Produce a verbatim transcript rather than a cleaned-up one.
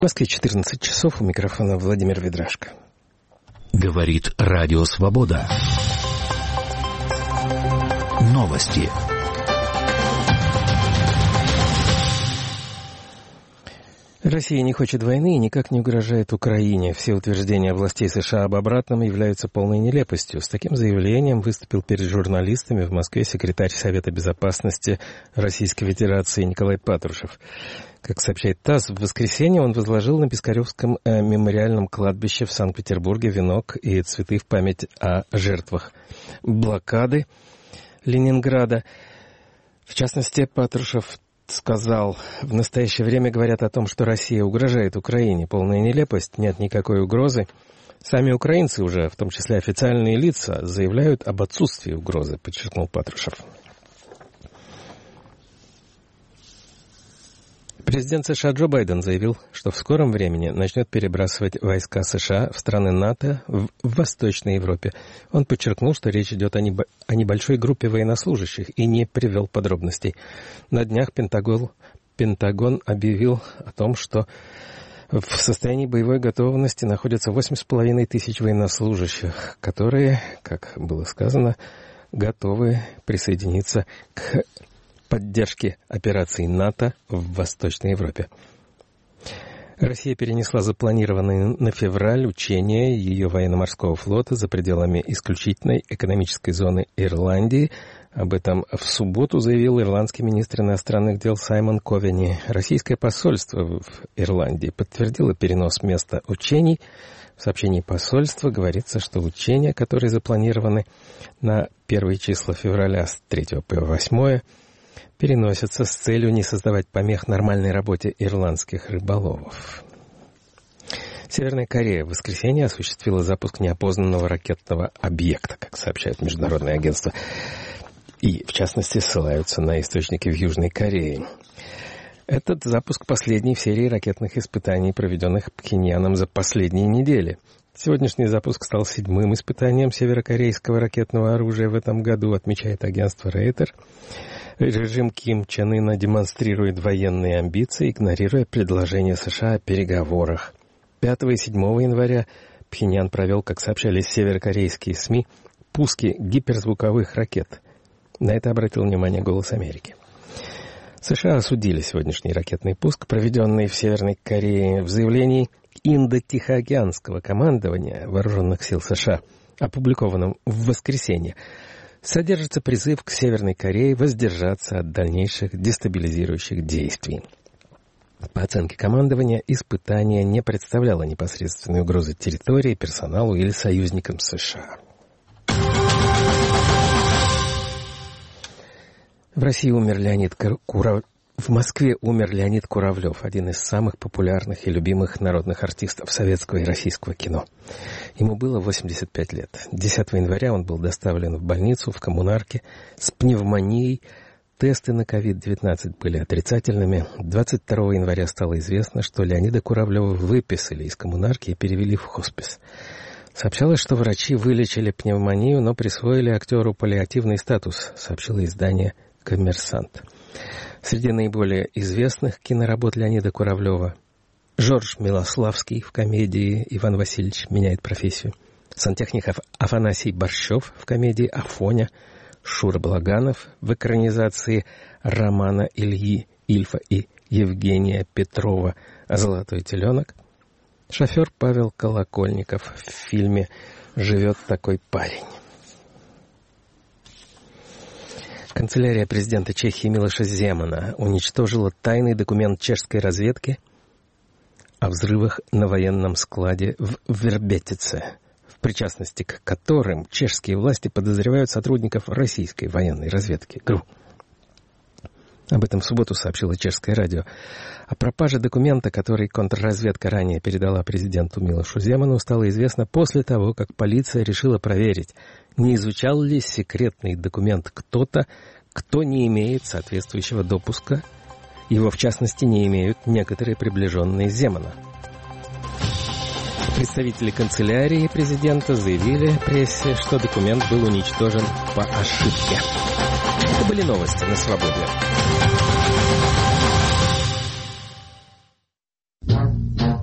В Москве четырнадцать часов, у микрофона Владимир Ведрашко. Говорит Радио Свобода. Новости. Россия не хочет войны и никак не угрожает Украине. Все утверждения властей США об обратном являются полной нелепостью. С таким заявлением выступил перед журналистами в Москве секретарь Совета Безопасности Российской Федерации Николай Патрушев. Как сообщает ТАСС, в воскресенье он возложил на Пискаревском э, мемориальном кладбище в Санкт-Петербурге венок и цветы в память о жертвах блокады Ленинграда. В частности, Патрушев сказал, в настоящее время говорят о том, что Россия угрожает Украине. Полная нелепость, нет никакой угрозы. Сами украинцы уже, в том числе официальные лица, заявляют об отсутствии угрозы, подчеркнул Патрушев. Президент США Джо Байден заявил, что в скором времени начнет перебрасывать войска США в страны НАТО в Восточной Европе. Он подчеркнул, что речь идет о, небо- о небольшой группе военнослужащих и не привел подробностей. На днях Пентагон, Пентагон объявил о том, что в состоянии боевой готовности находятся восемь с половиной тысяч военнослужащих, которые, как было сказано, готовы присоединиться к поддержки операций НАТО в Восточной Европе. Россия перенесла запланированные на февраль учения ее военно-морского флота за пределами исключительной экономической зоны Ирландии. Об этом в субботу заявил ирландский министр иностранных дел Саймон Ковени. Российское посольство в Ирландии подтвердило перенос места учений. В сообщении посольства говорится, что учения, которые запланированы на первые числа февраля с третьего по восьмое, переносятся с целью не создавать помех нормальной работе ирландских рыболовов. Северная Корея в воскресенье осуществила запуск неопознанного ракетного объекта, как сообщает международное агентство, и, в частности, ссылаются на источники в Южной Корее. Этот запуск последний в серии ракетных испытаний, проведенных Пхеньяном за последние недели. Сегодняшний запуск стал седьмым испытанием северокорейского ракетного оружия в этом году, отмечает агентство Рейтер. Режим Ким Чен Ына демонстрирует военные амбиции, игнорируя предложения США о переговорах. пятого и седьмого января Пхеньян провел, как сообщали северокорейские СМИ, пуски гиперзвуковых ракет. На это обратил внимание «Голос Америки». США осудили сегодняшний ракетный пуск, проведенный в Северной Корее. В заявлении Индо-Тихоокеанского командования Вооруженных сил США, опубликованном в воскресенье, содержится призыв к Северной Корее воздержаться от дальнейших дестабилизирующих действий. По оценке командования, испытание не представляло непосредственной угрозы территории, персоналу или союзникам США. В России умер Леонид Куравлев. В Москве умер Леонид Куравлев, один из самых популярных и любимых народных артистов советского и российского кино. Ему было восемьдесят пять лет. десятого января он был доставлен в больницу в Коммунарке с пневмонией. Тесты на ковид девятнадцать были отрицательными. двадцать второго января стало известно, что Леонида Куравлева выписали из Коммунарки и перевели в хоспис. Сообщалось, что врачи вылечили пневмонию, но присвоили актеру паллиативный статус, сообщило издание «Коммерсант». Среди наиболее известных киноработ Леонида Куравлева Жорж Милославский в комедии «Иван Васильевич меняет профессию», сантехник Афанасий Борщев в комедии «Афоня», Шура Балаганов в экранизации романа Ильи Ильфа и Евгения Петрова «Золотой теленок», шофер Павел Колокольников в фильме «Живет такой парень». Канцелярия президента Чехии Милоша Земана уничтожила тайный документ чешской разведки о взрывах на военном складе в Вербетице, в причастности к которым чешские власти подозревают сотрудников российской военной разведки ГРУ. Об этом в субботу сообщило чешское радио. О пропаже документа, который контрразведка ранее передала президенту Милошу Земану, стало известно после того, как полиция решила проверить, не изучал ли секретный документ кто-то, кто не имеет соответствующего допуска. Его, в частности, не имеют некоторые приближенные Земана. Представители канцелярии президента заявили прессе, что документ был уничтожен по ошибке. Это были новости на «Свободе».